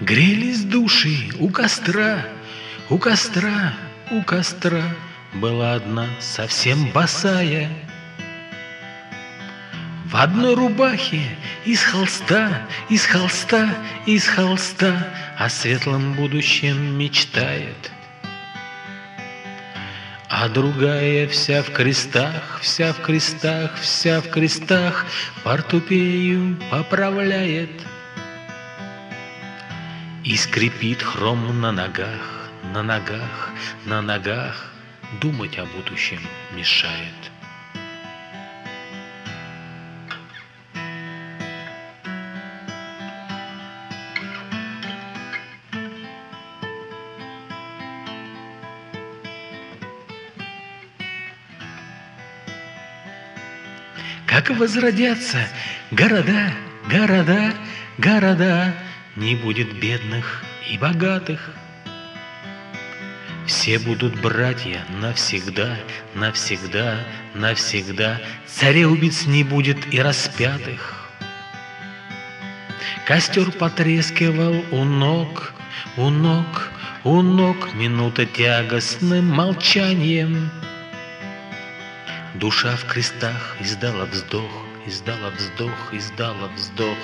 Грелись души у костра, у костра, у костра. Была одна совсем босая, в одной рубахе из холста, из холста, из холста о светлом будущем мечтает. А другая вся в крестах, вся в крестах, вся в крестах портупею поправляет. И скрипит хром на ногах, на ногах, на ногах, думать о будущем мешает. Как возродятся города, города, города, не будет бедных и богатых. Все будут братья навсегда, навсегда, навсегда. Царя-убийц не будет и распятых. Костер потрескивал у ног, у ног, у ног, минута тягостным молчанием. Душа в крестах издала вздох, издала вздох, издала вздох.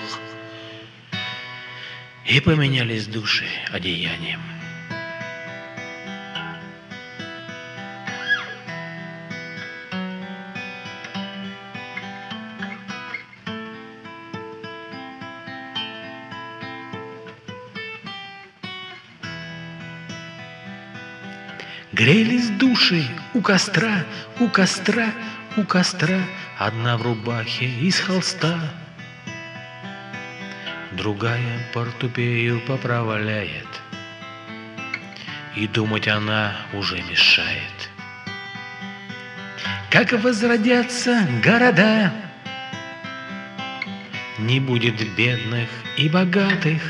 И поменялись души одеянием. Грелись души у костра, у костра, у костра. Одна в рубахе из холста, другая портупею поправляет. И думать она уже мешает. Как возродятся города, не будет бедных и богатых.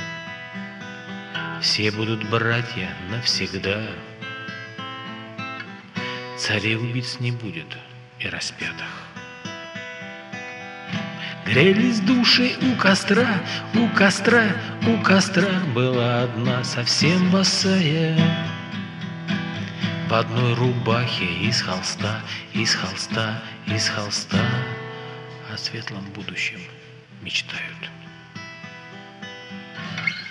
Все будут братья навсегда. Царей-убийц не будет и распятых. Грелись души у костра, у костра, у костра. Была одна совсем босая, в одной рубахе из холста, из холста, из холста. О светлом будущем мечтают.